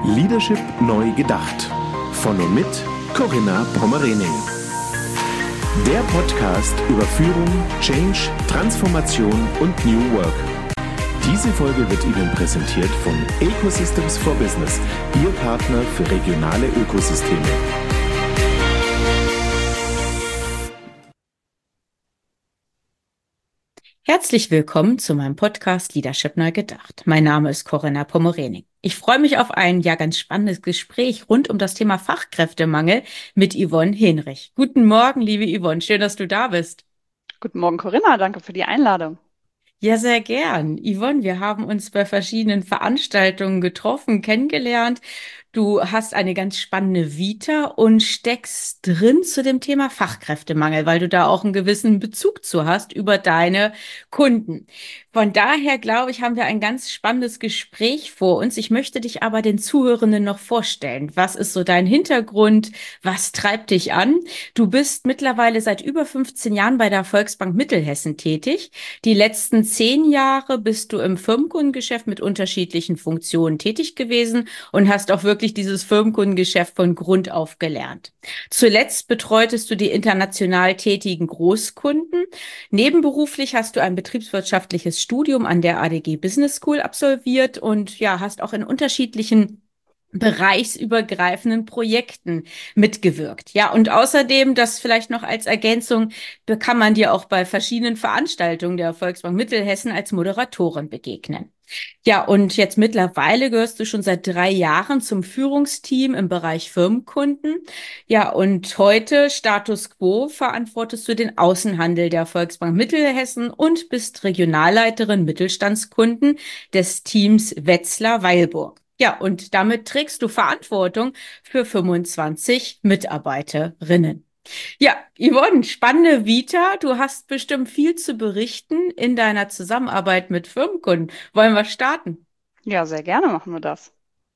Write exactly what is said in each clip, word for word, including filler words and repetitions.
Leadership neu gedacht. Von und mit Corinna Pommerening. Der Podcast über Führung, Change, Transformation und New Work. Diese Folge wird Ihnen präsentiert von Ecosystems for Business, Ihr Partner für regionale Ökosysteme. Herzlich willkommen zu meinem Podcast Leadership neu gedacht. Mein Name ist Corinna Pommerening. Ich freue mich auf ein ja ganz spannendes Gespräch rund um das Thema Fachkräftemangel mit Yvonne Henrich. Guten Morgen, liebe Yvonne, schön, dass du da bist. Guten Morgen, Corinna, danke für die Einladung. Ja, sehr gern. Yvonne, wir haben uns bei verschiedenen Veranstaltungen getroffen, kennengelernt. Du hast eine ganz spannende Vita und steckst drin zu dem Thema Fachkräftemangel, weil du da auch einen gewissen Bezug zu hast über deine Kunden. Von daher, glaube ich, haben wir ein ganz spannendes Gespräch vor uns. Ich möchte dich aber den Zuhörenden noch vorstellen. Was ist so dein Hintergrund? Was treibt dich an? Du bist mittlerweile seit über fünfzehn Jahren bei der Volksbank Mittelhessen tätig. Die letzten zehn Jahre bist du im Firmenkundengeschäft mit unterschiedlichen Funktionen tätig gewesen und hast auch wirklich dieses Firmenkundengeschäft von Grund auf gelernt. Zuletzt betreutest du die international tätigen Großkunden. Nebenberuflich hast du ein betriebswirtschaftliches Studium an der A D G Business School absolviert und ja, hast auch in unterschiedlichen bereichsübergreifenden Projekten mitgewirkt. Ja, und außerdem, das vielleicht noch als Ergänzung, kann man dir auch bei verschiedenen Veranstaltungen der Volksbank Mittelhessen als Moderatorin begegnen. Ja, und jetzt mittlerweile gehörst du schon seit drei Jahren zum Führungsteam im Bereich Firmenkunden. Ja, und heute, Status quo, verantwortest du den Außenhandel der Volksbank Mittelhessen und bist Regionalleiterin Mittelstandskunden des Teams Wetzlar-Weilburg. Ja, und damit trägst du Verantwortung für fünfundzwanzig Mitarbeiterinnen. Ja, Yvonne, spannende Vita. Du hast bestimmt viel zu berichten in deiner Zusammenarbeit mit Firmenkunden. Wollen wir starten? Ja, sehr gerne machen wir das.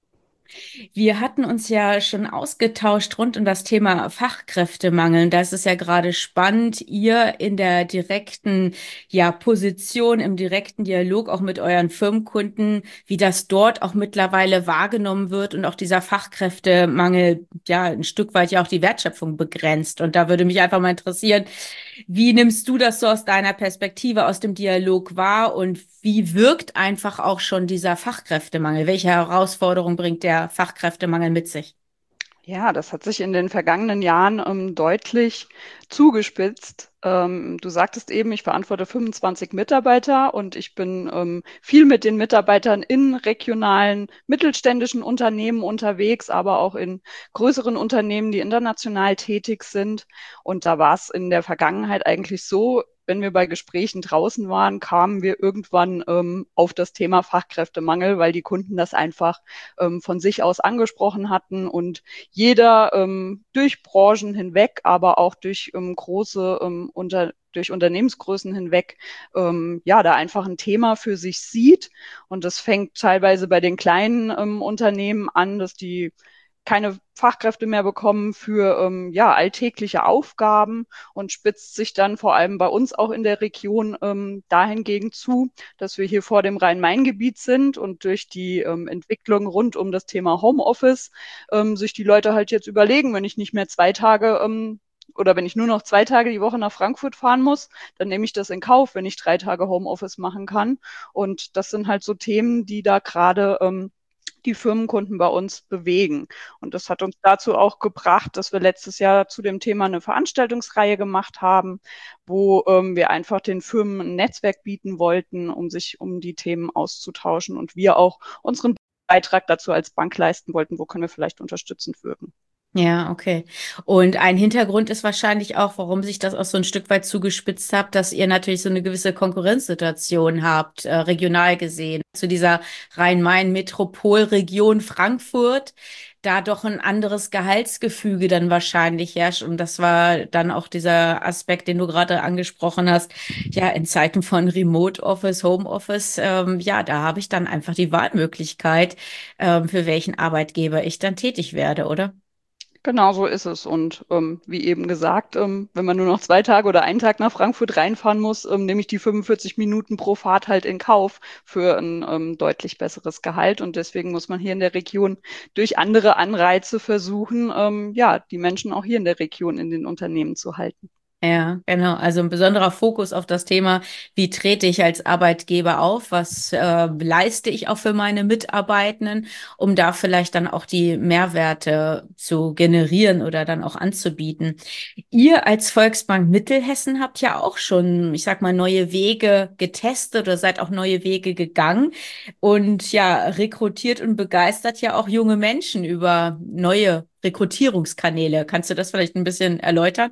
Wir hatten uns ja schon ausgetauscht rund um das Thema Fachkräftemangel. Das ist ja gerade spannend, ihr in der direkten, ja, Position, im direkten Dialog auch mit euren Firmenkunden, wie das dort auch mittlerweile wahrgenommen wird und auch dieser Fachkräftemangel, ja, ein Stück weit ja auch die Wertschöpfung begrenzt. Und da würde mich einfach mal interessieren, wie nimmst du das so aus deiner Perspektive, aus dem Dialog wahr und wie wirkt einfach auch schon dieser Fachkräftemangel? Welche Herausforderungen bringt der Fachkräftemangel mit sich? Ja, das hat sich in den vergangenen Jahren ähm, deutlich zugespitzt. Ähm, du sagtest eben, ich verantworte fünfundzwanzig Mitarbeiter und ich bin ähm, viel mit den Mitarbeitern in regionalen mittelständischen Unternehmen unterwegs, aber auch in größeren Unternehmen, die international tätig sind. Und da war es in der Vergangenheit eigentlich so, wenn wir bei Gesprächen draußen waren, kamen wir irgendwann ähm, auf das Thema Fachkräftemangel, weil die Kunden das einfach ähm, von sich aus angesprochen hatten und jeder ähm, durch Branchen hinweg, aber auch durch ähm, große ähm, unter durch Unternehmensgrößen hinweg, ähm, ja, da einfach ein Thema für sich sieht. Und das fängt teilweise bei den kleinen ähm, Unternehmen an, dass die keine Fachkräfte mehr bekommen für ähm, ja, alltägliche Aufgaben und spitzt sich dann vor allem bei uns auch in der Region ähm, dahingegen zu, dass wir hier vor dem Rhein-Main-Gebiet sind und durch die ähm, Entwicklung rund um das Thema Homeoffice ähm, sich die Leute halt jetzt überlegen, wenn ich nicht mehr zwei Tage ähm, oder wenn ich nur noch zwei Tage die Woche nach Frankfurt fahren muss, dann nehme ich das in Kauf, wenn ich drei Tage Homeoffice machen kann. Und das sind halt so Themen, die da gerade ähm, die Firmenkunden bei uns bewegen. Und das hat uns dazu auch gebracht, dass wir letztes Jahr zu dem Thema eine Veranstaltungsreihe gemacht haben, wo ähm, wir einfach den Firmen ein Netzwerk bieten wollten, um sich um die Themen auszutauschen und wir auch unseren Beitrag dazu als Bank leisten wollten, wo können wir vielleicht unterstützend wirken. Ja, okay. Und ein Hintergrund ist wahrscheinlich auch, warum sich das auch so ein Stück weit zugespitzt hat, dass ihr natürlich so eine gewisse Konkurrenzsituation habt, äh, regional gesehen, zu dieser Rhein-Main-Metropolregion Frankfurt, da doch ein anderes Gehaltsgefüge dann wahrscheinlich herrscht. Und das war dann auch dieser Aspekt, den du gerade angesprochen hast. Ja, in Zeiten von Remote Office, Home Office, ähm, ja, da habe ich dann einfach die Wahlmöglichkeit, ähm, für welchen Arbeitgeber ich dann tätig werde, oder? Genau so ist es. Und ähm, wie eben gesagt, ähm, wenn man nur noch zwei Tage oder einen Tag nach Frankfurt reinfahren muss, ähm, nehme ich die fünfundvierzig Minuten pro Fahrt halt in Kauf für ein ähm, deutlich besseres Gehalt. Und deswegen muss man hier in der Region durch andere Anreize versuchen, ähm, ja, die Menschen auch hier in der Region in den Unternehmen zu halten. Ja, genau. Also ein besonderer Fokus auf das Thema, wie trete ich als Arbeitgeber auf, was äh, leiste ich auch für meine Mitarbeitenden, um da vielleicht dann auch die Mehrwerte zu generieren oder dann auch anzubieten. Ihr als Volksbank Mittelhessen habt ja auch schon, ich sag mal, neue Wege getestet oder seid auch neue Wege gegangen und ja, rekrutiert und begeistert ja auch junge Menschen über neue Rekrutierungskanäle. Kannst du das vielleicht ein bisschen erläutern?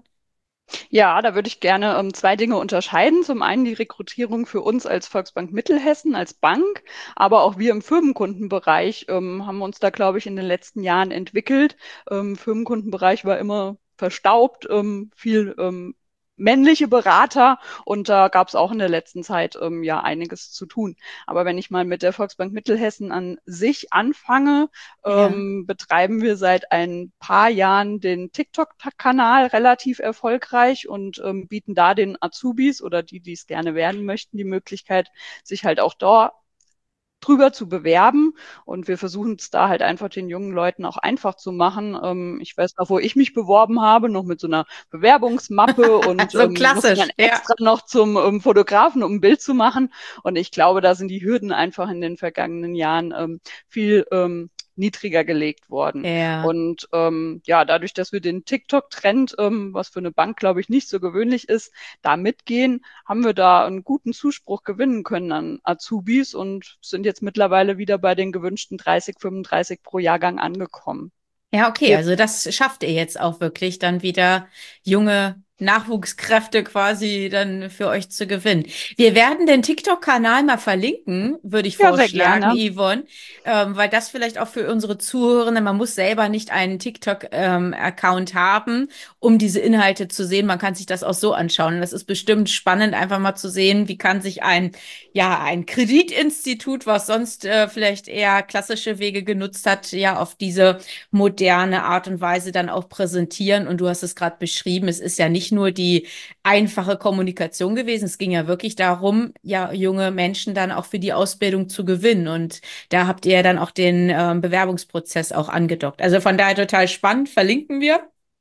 Ja, da würde ich gerne ähm, zwei Dinge unterscheiden. Zum einen die Rekrutierung für uns als Volksbank Mittelhessen, als Bank, aber auch wir im Firmenkundenbereich ähm, haben uns da, glaube ich, in den letzten Jahren entwickelt. Ähm, Firmenkundenbereich war immer verstaubt, ähm, viel ähm, männliche Berater und da gab es auch in der letzten Zeit ähm, ja einiges zu tun. Aber wenn ich mal mit der Volksbank Mittelhessen an sich anfange, Ja. ähm, betreiben wir seit ein paar Jahren den TikTok-Kanal relativ erfolgreich und ähm, bieten da den Azubis oder die, die es gerne werden möchten, die Möglichkeit, sich halt auch dort drüber zu bewerben. Und wir versuchen es da halt einfach den jungen Leuten auch einfach zu machen. Ähm, ich weiß noch, wo ich mich beworben habe, noch mit so einer Bewerbungsmappe und So ähm, musste dann klassisch, ja. extra noch zum ähm, Fotografen, um ein Bild zu machen. Und ich glaube, da sind die Hürden einfach in den vergangenen Jahren ähm, viel ähm, niedriger gelegt worden. Ja. Und ähm, ja, dadurch, dass wir den TikTok-Trend, ähm, was für eine Bank, glaube ich, nicht so gewöhnlich ist, da mitgehen, haben wir da einen guten Zuspruch gewinnen können an Azubis und sind jetzt mittlerweile wieder bei den gewünschten dreißig, fünfunddreißig pro Jahrgang angekommen. Ja, okay, Wir also das schafft ihr jetzt auch wirklich, dann wieder junge Nachwuchskräfte quasi dann für euch zu gewinnen. Wir werden den TikTok-Kanal mal verlinken, würde ich Ja, sehr vorschlagen, gerne. Yvonne, ähm, weil das vielleicht auch für unsere Zuhörenden, man muss selber nicht einen TikTok-Account haben, um diese Inhalte zu sehen. Man kann sich das auch so anschauen. Und das ist bestimmt spannend, einfach mal zu sehen, wie kann sich ein, ja, ein Kreditinstitut, was sonst äh, vielleicht eher klassische Wege genutzt hat, ja, auf diese moderne Art und Weise dann auch präsentieren. Und du hast es gerade beschrieben, es ist ja nicht nur die einfache Kommunikation gewesen, es ging ja wirklich darum, ja, junge Menschen dann auch für die Ausbildung zu gewinnen. Und da habt ihr ja dann auch den ähm, Bewerbungsprozess auch angedockt. Also von daher total spannend, verlinken wir.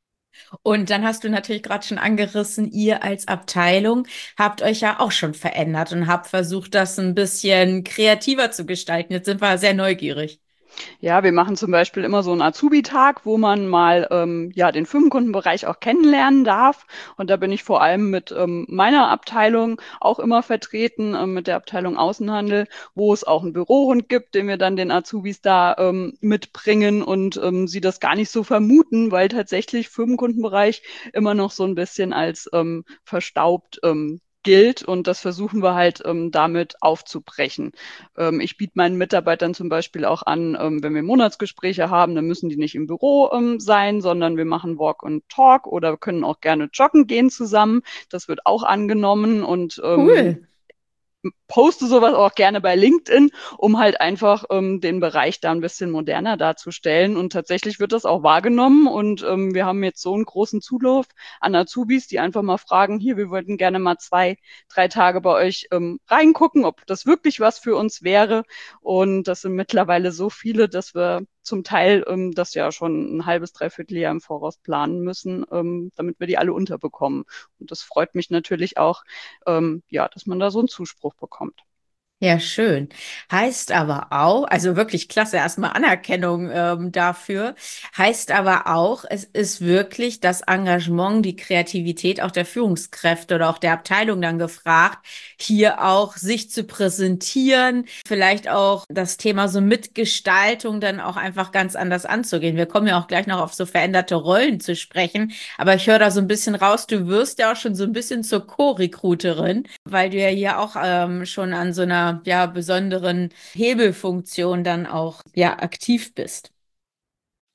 Und dann hast du natürlich gerade schon angerissen, ihr als Abteilung habt euch ja auch schon verändert und habt versucht, das ein bisschen kreativer zu gestalten. Jetzt sind wir sehr neugierig. Ja, wir machen zum Beispiel immer so einen Azubi-Tag, wo man mal ähm, ja den Firmenkundenbereich auch kennenlernen darf. Und da bin ich vor allem mit ähm, meiner Abteilung auch immer vertreten, ähm, mit der Abteilung Außenhandel, wo es auch einen Bürohund gibt, den wir dann den Azubis da ähm, mitbringen und ähm, sie das gar nicht so vermuten, weil tatsächlich Firmenkundenbereich immer noch so ein bisschen als ähm, verstaubt ähm, gilt und das versuchen wir halt ähm, damit aufzubrechen. Ähm, ich biete meinen Mitarbeitern zum Beispiel auch an, ähm, wenn wir Monatsgespräche haben, dann müssen die nicht im Büro ähm, sein, sondern wir machen Walk and Talk oder können auch gerne joggen gehen zusammen. Das wird auch angenommen und ähm, Cool. poste sowas auch gerne bei LinkedIn, um halt einfach ähm, den Bereich da ein bisschen moderner darzustellen. Und tatsächlich wird das auch wahrgenommen. Und ähm, wir haben jetzt so einen großen Zulauf an Azubis, die einfach mal fragen, hier, wir wollten gerne mal zwei, drei Tage bei euch ähm, reingucken, ob das wirklich was für uns wäre. Und das sind mittlerweile so viele, dass wir zum Teil ähm, das ja schon ein halbes, dreiviertel Jahr im Voraus planen müssen, ähm, damit wir die alle unterbekommen. Und das freut mich natürlich auch, ähm, ja, dass man da so einen Zuspruch bekommt. Ja, schön. Heißt aber auch, also wirklich klasse, erstmal Anerkennung ähm, dafür. Heißt aber auch, es ist wirklich das Engagement, die Kreativität auch der Führungskräfte oder auch der Abteilung dann gefragt, hier auch sich zu präsentieren, vielleicht auch das Thema so Mitgestaltung dann auch einfach ganz anders anzugehen. Wir kommen ja auch gleich noch auf so veränderte Rollen zu sprechen, aber ich höre da so ein bisschen raus, du wirst ja auch schon so ein bisschen zur Co-Recruiterin, weil du ja hier auch ähm, schon an so einer ja besonderen Hebelfunktion dann auch ja aktiv bist.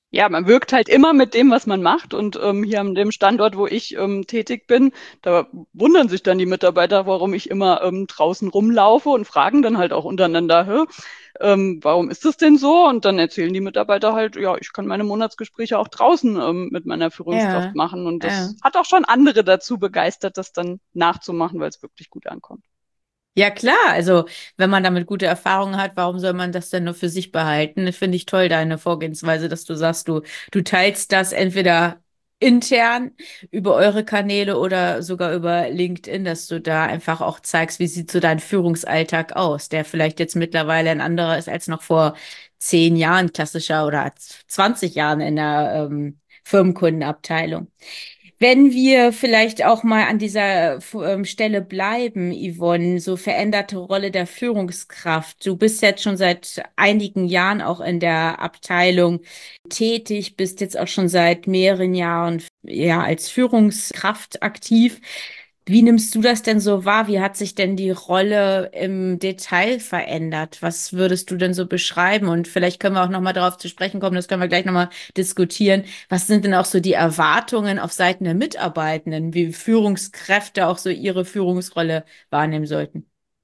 Ja, man wirkt halt immer mit dem, was man macht. Und ähm, hier an dem Standort, wo ich ähm, tätig bin, da wundern sich dann die Mitarbeiter, warum ich immer ähm, draußen rumlaufe und fragen dann halt auch untereinander, hä, ähm, warum ist das denn so? Und dann erzählen die Mitarbeiter halt, ja, ich kann meine Monatsgespräche auch draußen ähm, mit meiner Führungskraft Ja, machen. Und ja. das hat auch schon andere dazu begeistert, das dann nachzumachen, weil es wirklich gut ankommt. Ja, klar. Also, wenn man damit gute Erfahrungen hat, warum soll man das denn nur für sich behalten? Finde ich toll, deine Vorgehensweise, dass du sagst, du, du teilst das entweder intern über eure Kanäle oder sogar über LinkedIn, dass du da einfach auch zeigst, wie sieht so dein Führungsalltag aus, der vielleicht jetzt mittlerweile ein anderer ist als noch vor zehn Jahren klassischer oder zwanzig Jahren in der ähm, Firmenkundenabteilung. Wenn wir vielleicht auch mal an dieser ähm, Stelle bleiben, Yvonne, so veränderte Rolle der Führungskraft. Du bist jetzt schon seit einigen Jahren auch in der Abteilung tätig, bist jetzt auch schon seit mehreren Jahren ja als Führungskraft aktiv. Wie nimmst du das denn so wahr? Wie hat sich denn die Rolle im Detail verändert? Was würdest du denn so beschreiben? Und vielleicht können wir auch noch mal darauf zu sprechen kommen, das können wir gleich noch mal diskutieren. Was sind denn auch so die Erwartungen auf Seiten der Mitarbeitenden, wie Führungskräfte auch so ihre Führungsrolle wahrnehmen sollten?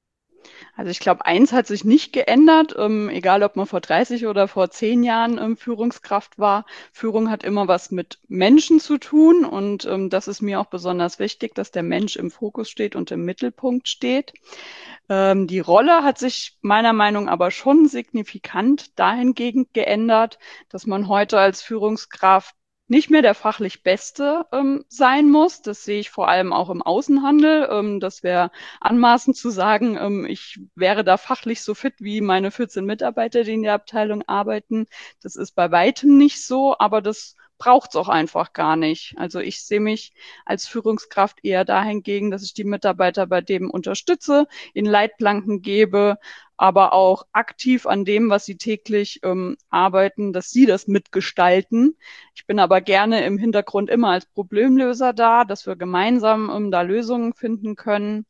Also ich glaube, eins hat sich nicht geändert, ähm, egal ob man vor dreißig oder vor zehn Jahren ähm, Führungskraft war. Führung hat immer was mit Menschen zu tun und ähm, das ist mir auch besonders wichtig, dass der Mensch im Fokus steht und im Mittelpunkt steht. Ähm, die Rolle hat sich meiner Meinung nach aber schon signifikant dahingehend geändert, dass man heute als Führungskraft nicht mehr der fachlich Beste ähm, sein muss. Das sehe ich vor allem auch im Außenhandel. Ähm, das wäre anmaßend zu sagen, ähm, ich wäre da fachlich so fit wie meine vierzehn Mitarbeiter, die in der Abteilung arbeiten. Das ist bei weitem nicht so, aber das braucht es auch einfach gar nicht. Also ich sehe mich als Führungskraft eher dahingegen, dass ich die Mitarbeiter bei dem unterstütze, ihnen Leitplanken gebe, aber auch aktiv an dem, was sie täglich ähm, arbeiten, dass sie das mitgestalten. Ich bin aber gerne im Hintergrund immer als Problemlöser da, dass wir gemeinsam ähm, da Lösungen finden können.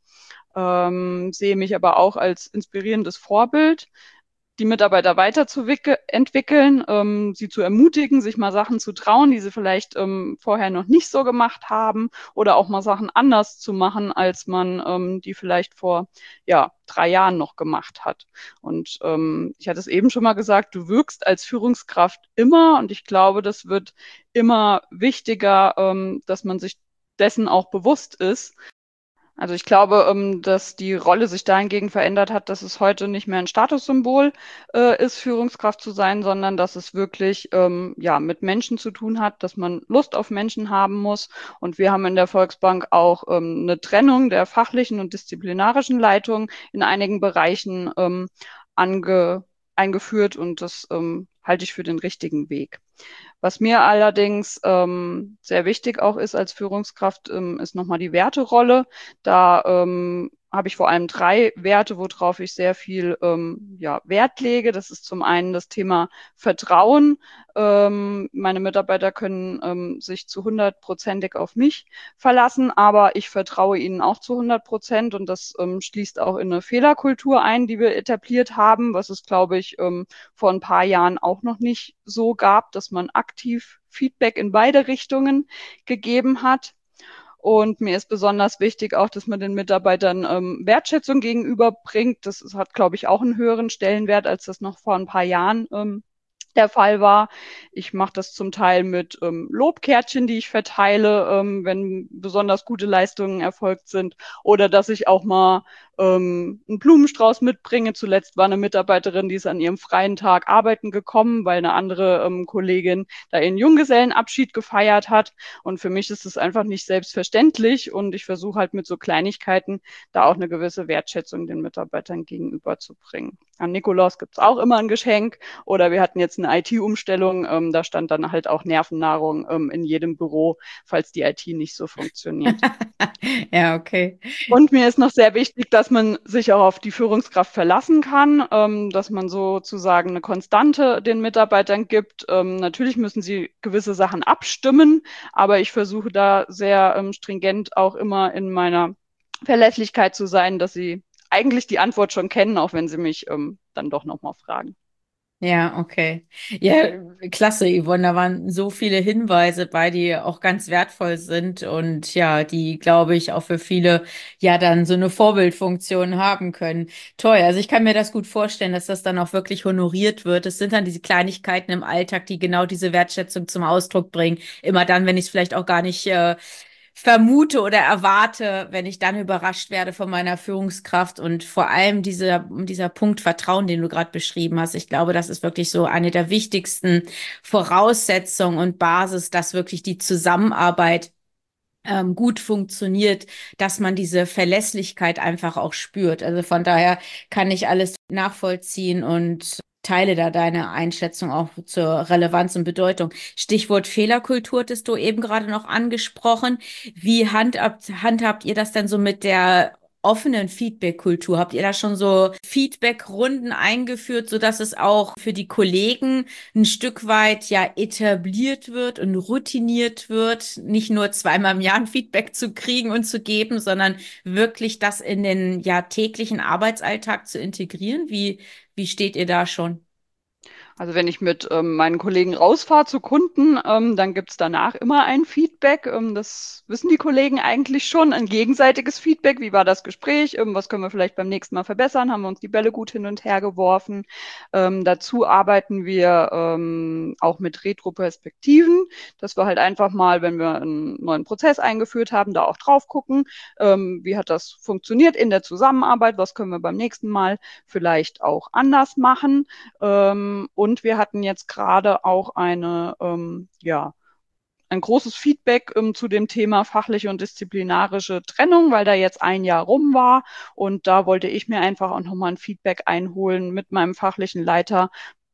Ähm, sehe mich aber auch als inspirierendes Vorbild, die Mitarbeiter weiterzuentwickeln, ähm, sie zu ermutigen, sich mal Sachen zu trauen, die sie vielleicht ähm, vorher noch nicht so gemacht haben oder auch mal Sachen anders zu machen, als man ähm, die vielleicht vor ja, drei Jahren noch gemacht hat. Und ähm, ich hatte es eben schon mal gesagt, du wirkst als Führungskraft immer und ich glaube, das wird immer wichtiger, ähm, dass man sich dessen auch bewusst ist. Also ich glaube, ähm, dass die Rolle sich dahingegen verändert hat, dass es heute nicht mehr ein Statussymbol äh, ist, Führungskraft zu sein, sondern dass es wirklich ähm, ja mit Menschen zu tun hat, dass man Lust auf Menschen haben muss. Und wir haben in der Volksbank auch ähm, eine Trennung der fachlichen und disziplinarischen Leitung in einigen Bereichen ähm, ange eingeführt und das ähm, halte ich für den richtigen Weg. Was mir allerdings ähm, sehr wichtig auch ist als Führungskraft, ähm, ist nochmal die Werterolle. Da ähm, habe ich vor allem drei Werte, worauf ich sehr viel ähm, ja, Wert lege. Das ist zum einen das Thema Vertrauen. Ähm, meine Mitarbeiter können ähm, sich zu hundertprozentig auf mich verlassen, aber ich vertraue ihnen auch zu hundert Prozent und das ähm, schließt auch in eine Fehlerkultur ein, die wir etabliert haben, was es, glaube ich, ähm, vor ein paar Jahren auch noch nicht so gab, dass man aktiv Feedback in beide Richtungen gegeben hat. Und mir ist besonders wichtig auch, dass man den Mitarbeitern ähm, Wertschätzung gegenüberbringt. Das ist, hat, glaube ich, auch einen höheren Stellenwert, als das noch vor ein paar Jahren ähm, der Fall war. Ich mache das zum Teil mit ähm, Lobkärtchen, die ich verteile, ähm, wenn besonders gute Leistungen erfolgt sind. Oder dass ich auch mal ähm, einen Blumenstrauß mitbringe. Zuletzt war eine Mitarbeiterin, die ist an ihrem freien Tag arbeiten gekommen, weil eine andere ähm, Kollegin da ihren Junggesellenabschied gefeiert hat. Und für mich ist es einfach nicht selbstverständlich. Und ich versuche halt mit so Kleinigkeiten da auch eine gewisse Wertschätzung den Mitarbeitern gegenüberzubringen. An Nikolaus gibt's auch immer ein Geschenk. Oder wir hatten jetzt eine I T-Umstellung, ähm, da stand dann halt auch Nervennahrung ähm, in jedem Büro, falls die I T nicht so funktioniert. Ja, okay. Und mir ist noch sehr wichtig, dass man sich auch auf die Führungskraft verlassen kann, ähm, dass man sozusagen eine Konstante den Mitarbeitern gibt. Ähm, natürlich müssen sie gewisse Sachen abstimmen, aber ich versuche da sehr ähm, stringent auch immer in meiner Verlässlichkeit zu sein, dass sie eigentlich die Antwort schon kennen, auch wenn sie mich ähm, dann doch nochmal fragen. Ja, okay. Ja, klasse, Yvonne. Da waren so viele Hinweise bei, die auch ganz wertvoll sind und ja, die, glaube ich, auch für viele ja dann so eine Vorbildfunktion haben können. Toll. Also ich kann mir das gut vorstellen, dass das dann auch wirklich honoriert wird. Es sind dann diese Kleinigkeiten im Alltag, die genau diese Wertschätzung zum Ausdruck bringen. Immer dann, wenn ich es vielleicht auch gar nicht äh, vermute oder erwarte, wenn ich dann überrascht werde von meiner Führungskraft und vor allem dieser, dieser Punkt Vertrauen, den du gerade beschrieben hast. Ich glaube, das ist wirklich so eine der wichtigsten Voraussetzungen und Basis, dass wirklich die Zusammenarbeit ähm, gut funktioniert, dass man diese Verlässlichkeit einfach auch spürt. Also von daher kann ich alles nachvollziehen und teile da deine Einschätzung auch zur Relevanz und Bedeutung. Stichwort Fehlerkultur hattest du eben gerade noch angesprochen. Wie handhabt, handhabt ihr das denn so mit der offenen Feedback-Kultur? Habt ihr da schon so Feedback-Runden eingeführt, sodass es auch für die Kollegen ein Stück weit ja etabliert wird und routiniert wird, nicht nur zweimal im Jahr ein Feedback zu kriegen und zu geben, sondern wirklich das in den ja täglichen Arbeitsalltag zu integrieren? Wie, wie steht ihr da schon? Also wenn ich mit ähm, meinen Kollegen rausfahre zu Kunden, ähm, dann gibt's danach immer ein Feedback. Ähm, das wissen die Kollegen eigentlich schon, ein gegenseitiges Feedback. Wie war das Gespräch? Ähm, was können wir vielleicht beim nächsten Mal verbessern? Haben wir uns die Bälle gut hin und her geworfen? Ähm, dazu arbeiten wir ähm, auch mit Retroperspektiven, dass wir halt einfach mal, wenn wir einen neuen Prozess eingeführt haben, da auch drauf gucken. Ähm, wie hat das funktioniert in der Zusammenarbeit? Was können wir beim nächsten Mal vielleicht auch anders machen? Ähm, und wir hatten jetzt gerade auch eine, ähm, ja, ein großes Feedback ähm, zu dem Thema fachliche und disziplinarische Trennung, weil da jetzt ein Jahr rum war. Und da wollte ich mir einfach auch nochmal ein Feedback einholen mit meinem fachlichen Leiter.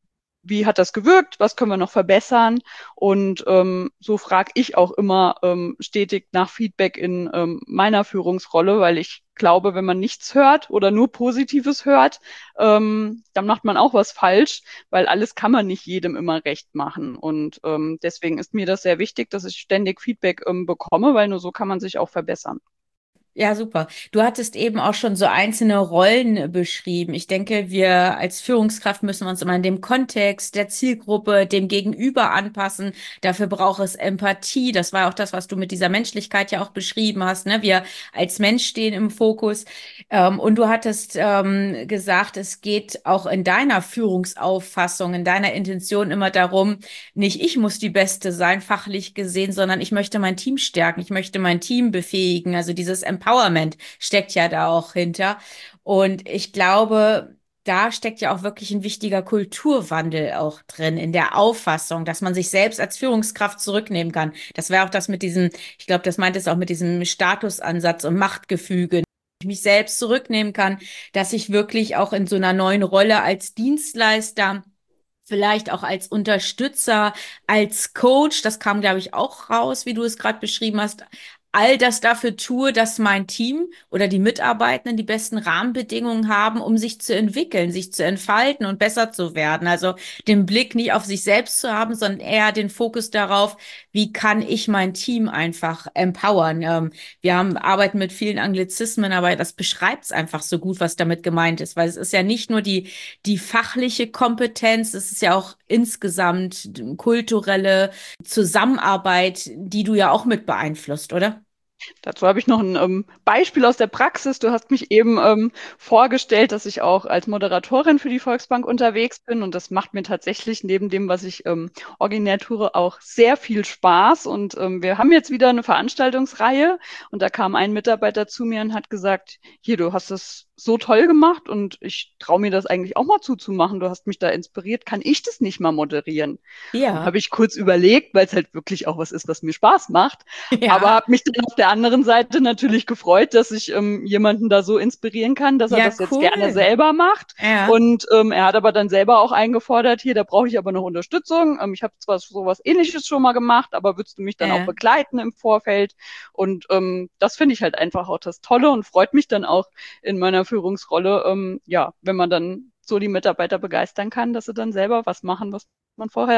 Wie hat das gewirkt? Was können wir noch verbessern? Und ähm, so frage ich auch immer ähm, stetig nach Feedback in ähm, meiner Führungsrolle, weil ich glaube, wenn man nichts hört oder nur Positives hört, ähm, dann macht man auch was falsch, weil alles kann man nicht jedem immer recht machen. Und ähm, deswegen ist mir das sehr wichtig, dass ich ständig Feedback ähm, bekomme, weil nur so kann man sich auch verbessern. Ja, super. Du hattest eben auch schon so einzelne Rollen beschrieben. Ich denke, wir als Führungskraft müssen uns immer in dem Kontext der Zielgruppe, dem Gegenüber anpassen. Dafür braucht es Empathie. Das war auch das, was du mit dieser Menschlichkeit ja auch beschrieben hast. Ne? Wir als Mensch stehen im Fokus. Ähm, und du hattest ähm, gesagt, es geht auch in deiner Führungsauffassung, in deiner Intention immer darum, nicht ich muss die Beste sein, fachlich gesehen, sondern ich möchte mein Team stärken, ich möchte mein Team befähigen. Also dieses Empowerment steckt ja da auch hinter. Und ich glaube, da steckt ja auch wirklich ein wichtiger Kulturwandel auch drin, in der Auffassung, dass man sich selbst als Führungskraft zurücknehmen kann. Das wäre auch das mit diesem, ich glaube, das meint es auch mit diesem Statusansatz und Machtgefüge. Ich mich selbst zurücknehmen kann, dass ich wirklich auch in so einer neuen Rolle als Dienstleister vielleicht auch als Unterstützer, als Coach, das kam, glaube ich, auch raus, wie du es gerade beschrieben hast, all das dafür tue, dass mein Team oder die Mitarbeitenden die besten Rahmenbedingungen haben, um sich zu entwickeln, sich zu entfalten und besser zu werden. Also den Blick nicht auf sich selbst zu haben, sondern eher den Fokus darauf, wie kann ich mein Team einfach empowern. Ähm, wir haben arbeiten mit vielen Anglizismen, aber das beschreibt es einfach so gut, was damit gemeint ist, weil es ist ja nicht nur die die fachliche Kompetenz, es ist ja auch insgesamt kulturelle Zusammenarbeit, die du ja auch mit beeinflusst, oder? Dazu habe ich noch ein ähm, Beispiel aus der Praxis. Du hast mich eben ähm, vorgestellt, dass ich auch als Moderatorin für die Volksbank unterwegs bin und das macht mir tatsächlich neben dem, was ich ähm, originär tue, auch sehr viel Spaß. Und ähm, wir haben jetzt wieder eine Veranstaltungsreihe und da kam ein Mitarbeiter zu mir und hat gesagt, hier, du hast das so toll gemacht und ich traue mir das eigentlich auch mal zuzumachen. Du hast mich da inspiriert. Kann ich das nicht mal moderieren? Und Ja, habe ich kurz überlegt, weil es halt wirklich auch was ist, was mir Spaß macht. Aber ja, habe mich dann auf der anderen Seite natürlich gefreut, dass ich ähm, jemanden da so inspirieren kann, dass er ja, das jetzt gerne cool. selber macht. Ja, Und ähm, er hat aber dann selber auch eingefordert, hier, da brauche ich aber noch Unterstützung. Ähm, ich habe zwar sowas Ähnliches schon mal gemacht, aber würdest du mich dann auch ja. begleiten im Vorfeld? Und ähm, das finde ich halt einfach auch das Tolle und freut mich dann auch in meiner Führungsrolle, ähm, ja, wenn man dann so die Mitarbeiter begeistern kann, dass sie dann selber was machen, was man vorher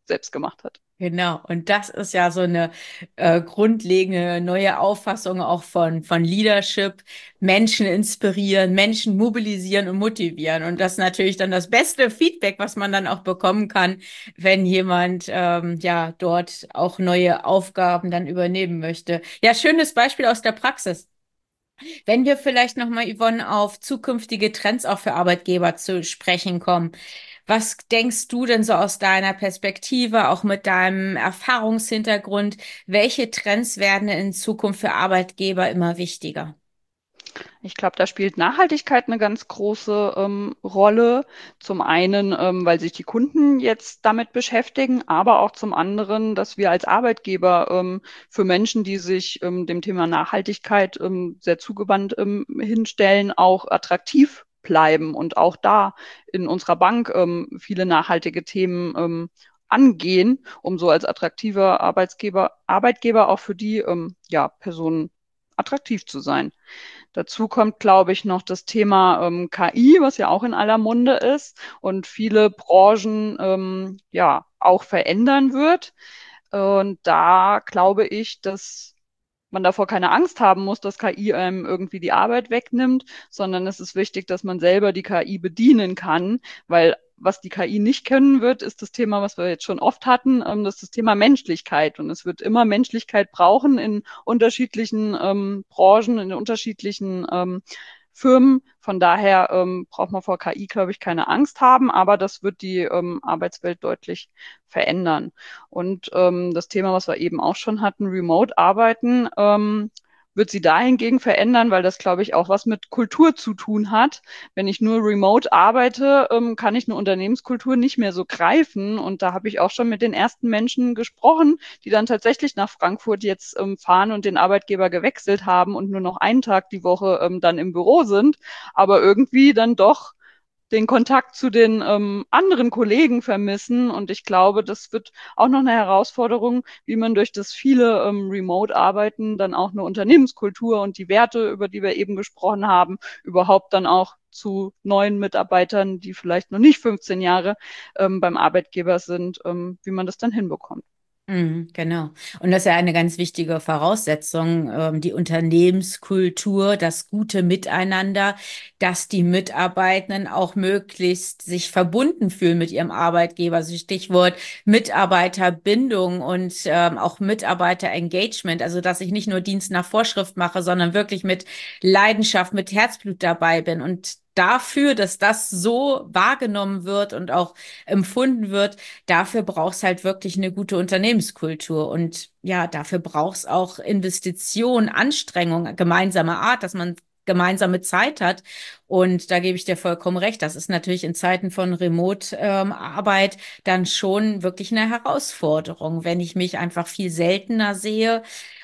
selbst gemacht hat. Genau, und das ist ja so eine äh, grundlegende neue Auffassung auch von, von Leadership, Menschen inspirieren, Menschen mobilisieren und motivieren. Und das ist natürlich dann das beste Feedback, was man dann auch bekommen kann, wenn jemand ähm, ja dort auch neue Aufgaben dann übernehmen möchte. Ja, schönes Beispiel aus der Praxis. Wenn wir vielleicht nochmal, Yvonne, auf zukünftige Trends auch für Arbeitgeber zu sprechen kommen. Was denkst du denn so aus deiner Perspektive, auch mit deinem Erfahrungshintergrund? Welche Trends werden in Zukunft für Arbeitgeber immer wichtiger? Ich glaube, da spielt Nachhaltigkeit eine ganz große ähm, Rolle. Zum einen, ähm, weil sich die Kunden jetzt damit beschäftigen, aber auch zum anderen, dass wir als Arbeitgeber ähm, für Menschen, die sich ähm, dem Thema Nachhaltigkeit ähm, sehr zugewandt ähm, hinstellen, auch attraktiv bleiben und auch da in unserer Bank ähm, viele nachhaltige Themen ähm, angehen, um so als attraktiver Arbeitsgeber, Arbeitgeber auch für die ähm, ja, Personen attraktiv zu sein. Dazu kommt, glaube ich, noch das Thema ähm, K I, was ja auch in aller Munde ist und viele Branchen ähm, ja auch verändern wird. Und da glaube ich, dass man davor keine Angst haben muss, dass K I einem irgendwie die Arbeit wegnimmt, sondern es ist wichtig, dass man selber die K I bedienen kann, weil was die K I nicht können wird, ist das Thema, was wir jetzt schon oft hatten, ähm, das ist das Thema Menschlichkeit. Und es wird immer Menschlichkeit brauchen in unterschiedlichen ähm, Branchen, in unterschiedlichen ähm, Firmen. Von daher ähm, braucht man vor K I, glaube ich, keine Angst haben, aber das wird die ähm, Arbeitswelt deutlich verändern. Und ähm, das Thema, was wir eben auch schon hatten, Remote-Arbeiten, ähm, wird sie dahingegen verändern, weil das, glaube ich, auch was mit Kultur zu tun hat. Wenn ich nur remote arbeite, ähm, kann ich eine Unternehmenskultur nicht mehr so greifen. Und da habe ich auch schon mit den ersten Menschen gesprochen, die dann tatsächlich nach Frankfurt jetzt ähm, fahren und den Arbeitgeber gewechselt haben und nur noch einen Tag die Woche ähm, dann im Büro sind, aber irgendwie dann doch den Kontakt zu den ähm, anderen Kollegen vermissen. Und ich glaube, das wird auch noch eine Herausforderung, wie man durch das viele ähm, Remote-Arbeiten dann auch eine Unternehmenskultur und die Werte, über die wir eben gesprochen haben, überhaupt dann auch zu neuen Mitarbeitern, die vielleicht noch nicht fünfzehn Jahre ähm, beim Arbeitgeber sind, ähm, wie man das dann hinbekommt. Mhm, genau. Und das ist ja eine ganz wichtige Voraussetzung, ähm, die Unternehmenskultur, das gute Miteinander, dass die Mitarbeitenden auch möglichst sich verbunden fühlen mit ihrem Arbeitgeber. Also Stichwort Mitarbeiterbindung und ähm, auch Mitarbeiterengagement. Also dass ich nicht nur Dienst nach Vorschrift mache, sondern wirklich mit Leidenschaft, mit Herzblut dabei bin. Und dafür, dass das so wahrgenommen wird und auch empfunden wird, dafür brauchst halt wirklich eine gute Unternehmenskultur. Und ja, dafür brauchst auch Investition, Anstrengung, gemeinsame Art, dass man gemeinsame Zeit hat. Und da gebe ich dir vollkommen recht. Das ist natürlich in Zeiten von Remote-Arbeit dann schon wirklich eine Herausforderung, wenn ich mich einfach viel seltener sehe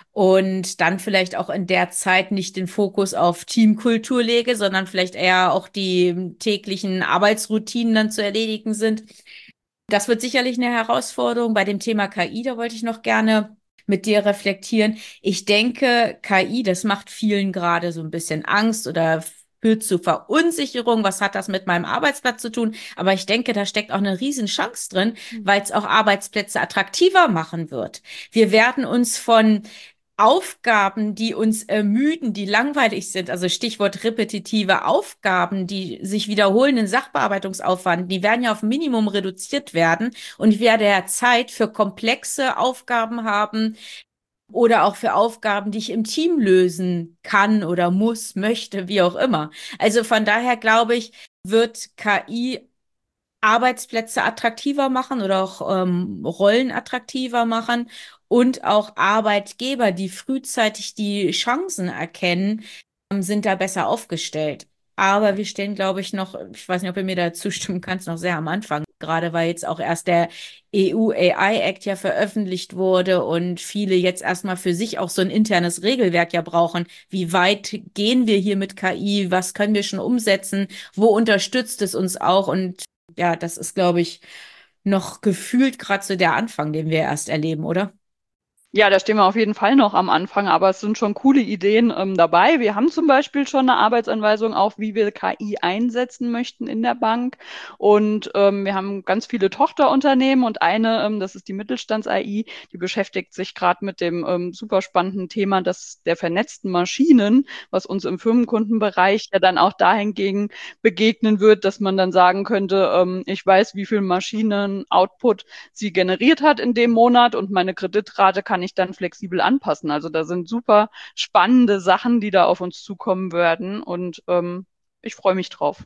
und dann vielleicht auch in der Zeit nicht den Fokus auf Teamkultur lege, sondern vielleicht eher auch die täglichen Arbeitsroutinen dann zu erledigen sind. Das wird sicherlich eine Herausforderung. Bei dem Thema K I, da wollte ich noch gerne mit dir reflektieren. Ich denke, K I, das macht vielen gerade so ein bisschen Angst oder führt zu Verunsicherung. Was hat das mit meinem Arbeitsplatz zu tun? Aber ich denke, da steckt auch eine Riesenchance drin, weil es auch Arbeitsplätze attraktiver machen wird. Wir werden uns von Aufgaben, die uns ermüden, die langweilig sind, also Stichwort repetitive Aufgaben, die sich wiederholenden Sachbearbeitungsaufwand, die werden ja auf Minimum reduziert werden und ich werde ja Zeit für komplexe Aufgaben haben oder auch für Aufgaben, die ich im Team lösen kann oder muss, möchte, wie auch immer. Also von daher glaube ich, wird K I Arbeitsplätze attraktiver machen oder auch ähm, Rollen attraktiver machen und auch Arbeitgeber, die frühzeitig die Chancen erkennen, ähm, sind da besser aufgestellt. Aber wir stehen, glaube ich, noch, ich weiß nicht, ob du mir da zustimmen kannst, noch sehr am Anfang, gerade weil jetzt auch erst der E U A I Act ja veröffentlicht wurde und viele jetzt erstmal für sich auch so ein internes Regelwerk ja brauchen. Wie weit gehen wir hier mit K I? Was können wir schon umsetzen? Wo unterstützt es uns auch? Und ja, das ist, glaube ich, noch gefühlt gerade so der Anfang, den wir erst erleben, oder? Ja, da stehen wir auf jeden Fall noch am Anfang, aber es sind schon coole Ideen ähm, dabei. Wir haben zum Beispiel schon eine Arbeitsanweisung auch, wie wir K I einsetzen möchten in der Bank. Und ähm, wir haben ganz viele Tochterunternehmen und eine, ähm, das ist die Mittelstands-A I, die beschäftigt sich gerade mit dem ähm, super spannenden Thema des, der vernetzten Maschinen, was uns im Firmenkundenbereich ja dann auch dahingegen begegnen wird, dass man dann sagen könnte, ähm, ich weiß, wie viel Maschinen-Output sie generiert hat in dem Monat und meine Kreditrate kann ich dann flexibel anpassen. Also da sind super spannende Sachen, die da auf uns zukommen werden und ähm, ich freue mich drauf.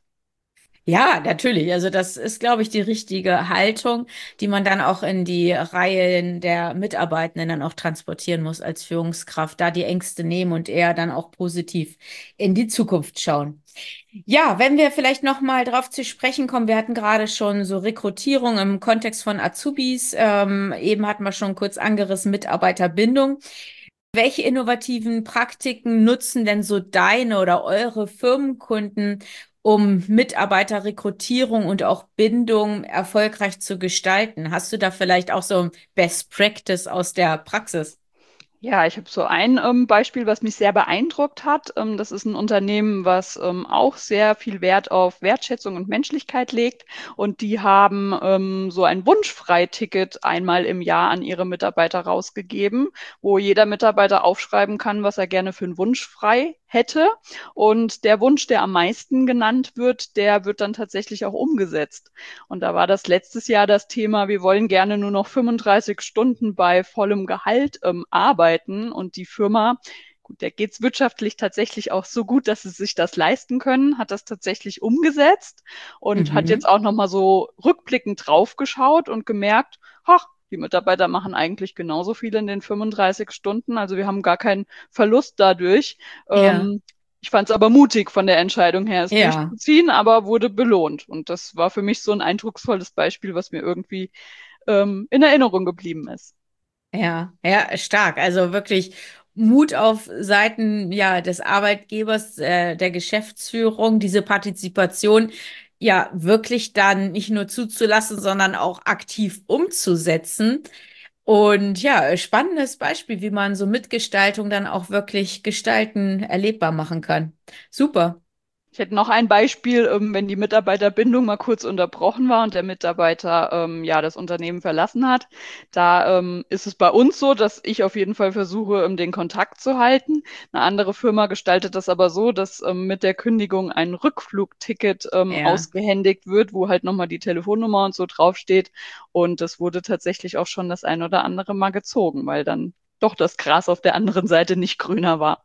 Ja, natürlich. Also das ist, glaube ich, die richtige Haltung, die man dann auch in die Reihen der Mitarbeitenden dann auch transportieren muss als Führungskraft, da die Ängste nehmen und eher dann auch positiv in die Zukunft schauen. Ja, wenn wir vielleicht noch mal drauf zu sprechen kommen, wir hatten gerade schon so Rekrutierung im Kontext von Azubis, ähm, eben hatten wir schon kurz angerissen Mitarbeiterbindung. Welche innovativen Praktiken nutzen denn so deine oder eure Firmenkunden, um Mitarbeiterrekrutierung und auch Bindung erfolgreich zu gestalten? Hast du da vielleicht auch so ein Best Practice aus der Praxis? Ja, ich habe so ein ähm, Beispiel, was mich sehr beeindruckt hat. Ähm, das ist ein Unternehmen, was ähm, auch sehr viel Wert auf Wertschätzung und Menschlichkeit legt. Und die haben ähm, so ein Wunschfreiticket einmal im Jahr an ihre Mitarbeiter rausgegeben, wo jeder Mitarbeiter aufschreiben kann, was er gerne für einen Wunsch frei hätte. Und der Wunsch, der am meisten genannt wird, der wird dann tatsächlich auch umgesetzt. Und da war das letztes Jahr das Thema, wir wollen gerne nur noch fünfunddreißig Stunden bei vollem Gehalt ähm, arbeiten. Und die Firma, gut, der geht's wirtschaftlich tatsächlich auch so gut, dass sie sich das leisten können, hat das tatsächlich umgesetzt und hat Mhm. jetzt auch nochmal so rückblickend draufgeschaut und gemerkt, ach, die Mitarbeiter machen eigentlich genauso viel in den fünfunddreißig Stunden. Also wir haben gar keinen Verlust dadurch. Ja, Ähm, ich fand es aber mutig von der Entscheidung her, es ja. durchzuziehen, aber wurde belohnt. Und das war für mich so ein eindrucksvolles Beispiel, was mir irgendwie ähm, in Erinnerung geblieben ist. Ja, ja, stark. Also wirklich Mut auf Seiten, ja, des Arbeitgebers, äh, der Geschäftsführung, diese Partizipation, ja, wirklich dann nicht nur zuzulassen, sondern auch aktiv umzusetzen. Und ja, spannendes Beispiel, wie man so Mitgestaltung dann auch wirklich gestalten, erlebbar machen kann. Super. Ich hätte noch ein Beispiel, ähm, wenn die Mitarbeiterbindung mal kurz unterbrochen war und der Mitarbeiter ähm, ja das Unternehmen verlassen hat. Da ähm, ist es bei uns so, dass ich auf jeden Fall versuche, ähm, den Kontakt zu halten. Eine andere Firma gestaltet das aber so, dass ähm, mit der Kündigung ein Rückflugticket ähm, Ja. ausgehändigt wird, wo halt nochmal die Telefonnummer und so draufsteht. Und das wurde tatsächlich auch schon das ein oder andere Mal gezogen, weil dann doch das Gras auf der anderen Seite nicht grüner war.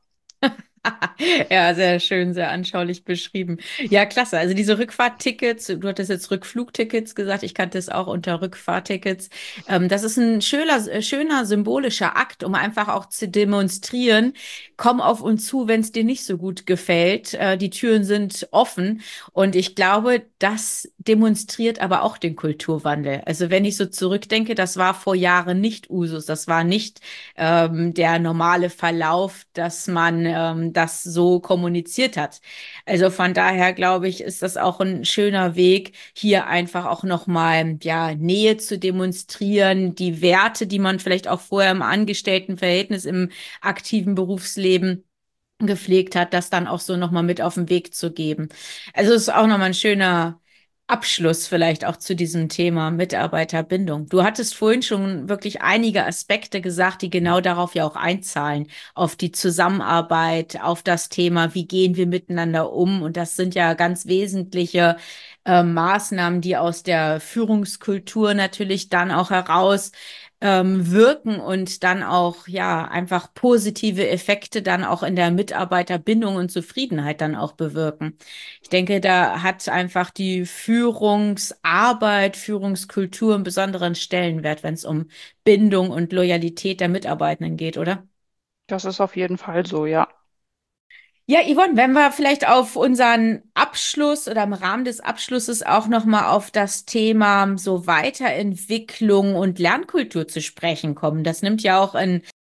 Ja, sehr schön, sehr anschaulich beschrieben. Ja, klasse. Also diese Rückfahrttickets, du hattest jetzt Rückflugtickets gesagt, ich kannte es auch unter Rückfahrtickets. Ähm, das ist ein schöner, äh, schöner symbolischer Akt, um einfach auch zu demonstrieren, komm auf uns zu, wenn es dir nicht so gut gefällt. Äh, die Türen sind offen. Und ich glaube, das demonstriert aber auch den Kulturwandel. Also wenn ich so zurückdenke, das war vor Jahren nicht Usus, das war nicht ähm, der normale Verlauf, dass man ähm, das so kommuniziert hat. Also von daher glaube ich, ist das auch ein schöner Weg, hier einfach auch nochmal ja, Nähe zu demonstrieren, die Werte, die man vielleicht auch vorher im Angestelltenverhältnis im aktiven Berufsleben gepflegt hat, das dann auch so nochmal mit auf den Weg zu geben. Also es ist auch nochmal ein schöner Abschluss vielleicht auch zu diesem Thema Mitarbeiterbindung. Du hattest vorhin schon wirklich einige Aspekte gesagt, die genau darauf ja auch einzahlen, auf die Zusammenarbeit, auf das Thema, wie gehen wir miteinander um. Und das sind ja ganz wesentliche äh, Maßnahmen, die aus der Führungskultur natürlich dann auch heraus ähm, wirken und dann auch, ja, einfach positive Effekte dann auch in der Mitarbeiterbindung und Zufriedenheit dann auch bewirken. Ich denke, da hat einfach die Führungsarbeit, Führungskultur einen besonderen Stellenwert, wenn es um Bindung und Loyalität der Mitarbeitenden geht, oder? Das ist auf jeden Fall so, ja. Ja, Yvonne, wenn wir vielleicht auf unseren Abschluss oder im Rahmen des Abschlusses auch nochmal auf das Thema so Weiterentwicklung und Lernkultur zu sprechen kommen. Das nimmt ja auch in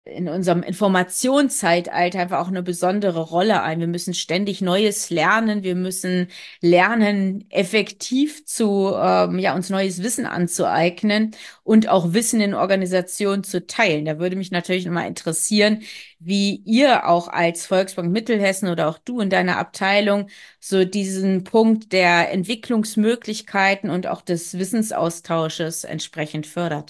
in unserem Informationszeitalter einfach auch eine besondere Rolle ein. Wir müssen ständig Neues lernen. Wir müssen lernen, effektiv zu, ähm, ja, uns neues Wissen anzueignen und auch Wissen in Organisationen zu teilen. Da würde mich natürlich nochmal interessieren, wie ihr auch als Volksbank Mittelhessen oder auch du in deiner Abteilung so diesen Punkt der Entwicklungsmöglichkeiten und auch des Wissensaustausches entsprechend fördert.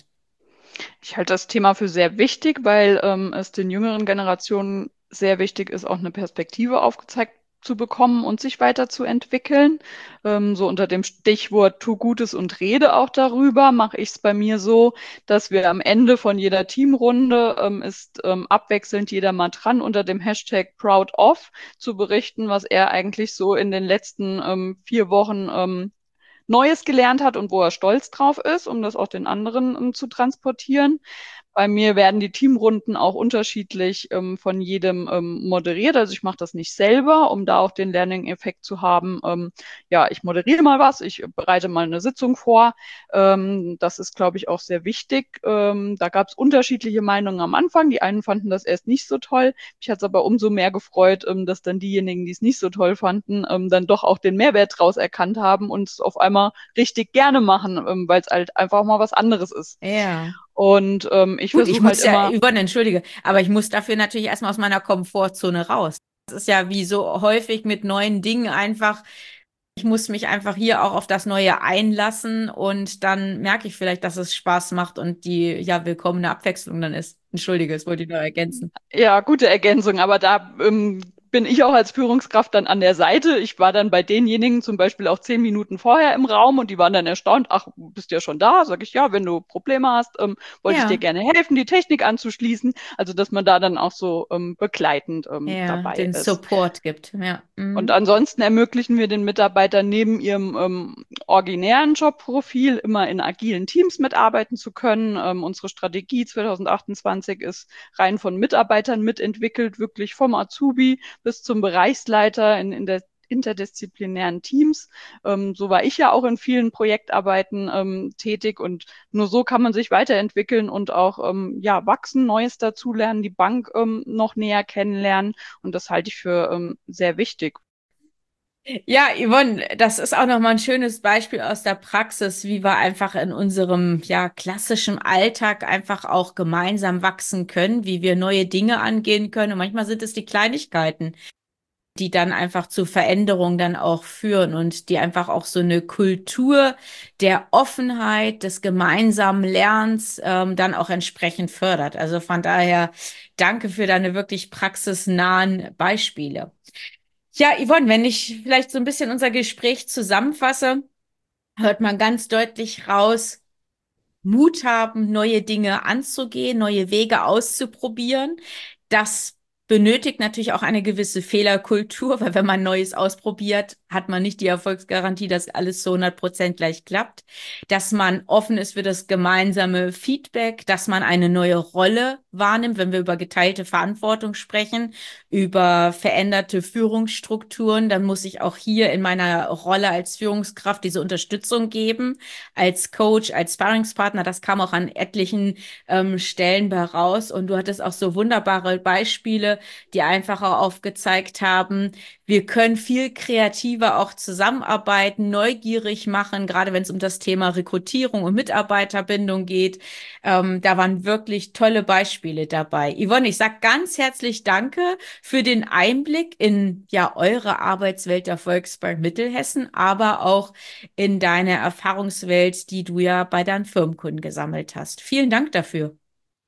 Ich halte das Thema für sehr wichtig, weil ähm, es den jüngeren Generationen sehr wichtig ist, auch eine Perspektive aufgezeigt zu bekommen und sich weiterzuentwickeln. Ähm, so unter dem Stichwort tu Gutes und rede auch darüber, mache ich es bei mir so, dass wir am Ende von jeder Teamrunde ähm, ist ähm, abwechselnd jeder mal dran, unter dem Hashtag Proud of zu berichten, was er eigentlich so in den letzten ähm, vier Wochen ähm, Neues gelernt hat und wo er stolz drauf ist, um das auch den anderen um, zu transportieren. Bei mir werden die Teamrunden auch unterschiedlich ähm, von jedem ähm, moderiert. Also ich mache das nicht selber, um da auch den Learning-Effekt zu haben. Ähm, ja, ich moderiere mal was, ich bereite mal eine Sitzung vor. Ähm, das ist, glaube ich, auch sehr wichtig. Ähm, da gab es unterschiedliche Meinungen am Anfang. Die einen fanden das erst nicht so toll. Mich hat es aber umso mehr gefreut, ähm, dass dann diejenigen, die es nicht so toll fanden, ähm, dann doch auch den Mehrwert draus erkannt haben und es auf einmal richtig gerne machen, ähm, weil es halt einfach mal was anderes ist. Ja. Und ähm, ich Gut, ich versuche halt muss ja, immer, Yvonne, entschuldige, aber ich muss dafür natürlich erstmal aus meiner Komfortzone raus. Das ist ja wie so häufig mit neuen Dingen einfach, ich muss mich einfach hier auch auf das Neue einlassen und dann merke ich vielleicht, dass es Spaß macht und die ja willkommene Abwechslung dann ist. Entschuldige, das wollte ich nur ergänzen. ja, gute Ergänzung, aber da ähm, bin ich auch als Führungskraft dann an der Seite. Ich war dann bei denjenigen zum Beispiel auch zehn Minuten vorher im Raum und die waren dann erstaunt, ach, bist ja schon da? Sag ich, ja, wenn du Probleme hast, ähm, wollte ich dir Ja, gerne helfen, die Technik anzuschließen. Also, dass man da dann auch so ähm, begleitend ähm, ja, dabei den ist. Support gibt. Ja. Und Mhm. ansonsten ermöglichen wir den Mitarbeitern neben ihrem ähm, originären Jobprofil immer in agilen Teams mitarbeiten zu können. Ähm, unsere Strategie zwanzig achtundzwanzig ist rein von Mitarbeitern mitentwickelt, wirklich vom Azubi bis zum Bereichsleiter in, in der interdisziplinären Teams. Ähm, so war ich ja auch in vielen Projektarbeiten ähm, tätig und nur so kann man sich weiterentwickeln und auch ähm, ja wachsen, Neues dazulernen, die Bank ähm, noch näher kennenlernen und das halte ich für ähm, sehr wichtig. Ja, Yvonne, das ist auch nochmal ein schönes Beispiel aus der Praxis, wie wir einfach in unserem, ja, klassischen Alltag einfach auch gemeinsam wachsen können, wie wir neue Dinge angehen können. Und manchmal sind es die Kleinigkeiten, die dann einfach zu Veränderungen dann auch führen und die einfach auch so eine Kultur der Offenheit, des gemeinsamen Lernens ähm, dann auch entsprechend fördert. Also von daher danke für deine wirklich praxisnahen Beispiele. Ja, Yvonne, wenn ich vielleicht so ein bisschen unser Gespräch zusammenfasse, hört man ganz deutlich raus, Mut haben, neue Dinge anzugehen, neue Wege auszuprobieren. Das benötigt natürlich auch eine gewisse Fehlerkultur, weil wenn man Neues ausprobiert, hat man nicht die Erfolgsgarantie, dass alles zu hundert Prozent gleich klappt. Dass man offen ist für das gemeinsame Feedback, dass man eine neue Rolle wahrnimmt, wenn wir über geteilte Verantwortung sprechen, über veränderte Führungsstrukturen, dann muss ich auch hier in meiner Rolle als Führungskraft diese Unterstützung geben, als Coach, als Sparringspartner. Das kam auch an etlichen ähm, Stellen bei raus. Und du hattest auch so wunderbare Beispiele, die einfach auch aufgezeigt haben, wir können viel kreativer auch zusammenarbeiten, neugierig machen, gerade wenn es um das Thema Rekrutierung und Mitarbeiterbindung geht. Ähm, da waren wirklich tolle Beispiele dabei. Yvonne, ich sag ganz herzlich Danke für den Einblick in ja eure Arbeitswelt der Volksbank Mittelhessen, aber auch in deine Erfahrungswelt, die du ja bei deinen Firmenkunden gesammelt hast. Vielen Dank dafür.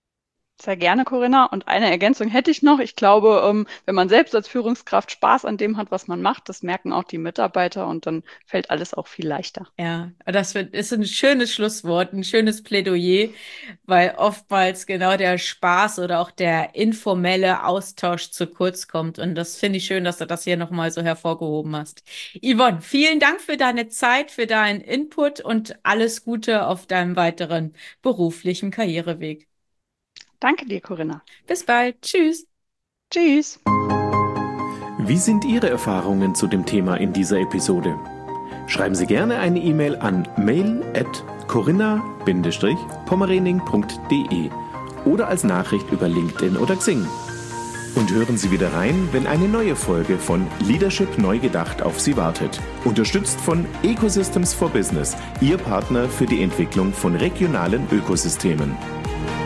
Sehr gerne, Corinna. Und eine Ergänzung hätte ich noch. Ich glaube, ähm, wenn man selbst als Führungskraft Spaß an dem hat, was man macht, das merken auch die Mitarbeiter und dann fällt alles auch viel leichter. Ja, das wird- ist ein schönes Schlusswort, ein schönes Plädoyer, weil oftmals genau der Spaß oder auch der informelle Austausch zu kurz kommt. Und das finde ich schön, dass du das hier nochmal so hervorgehoben hast. Yvonne, vielen Dank für deine Zeit, für deinen Input und alles Gute auf deinem weiteren beruflichen Karriereweg. Danke dir, Corinna. Bis bald. Tschüss. Tschüss. Wie sind Ihre Erfahrungen zu dem Thema in dieser Episode? Schreiben Sie gerne eine E-Mail an mail at corinna Bindestrich pommerening punkt de oder als Nachricht über LinkedIn oder Xing. Und hören Sie wieder rein, wenn eine neue Folge von Leadership neu gedacht auf Sie wartet. Unterstützt von Ecosystems for Business, Ihr Partner für die Entwicklung von regionalen Ökosystemen.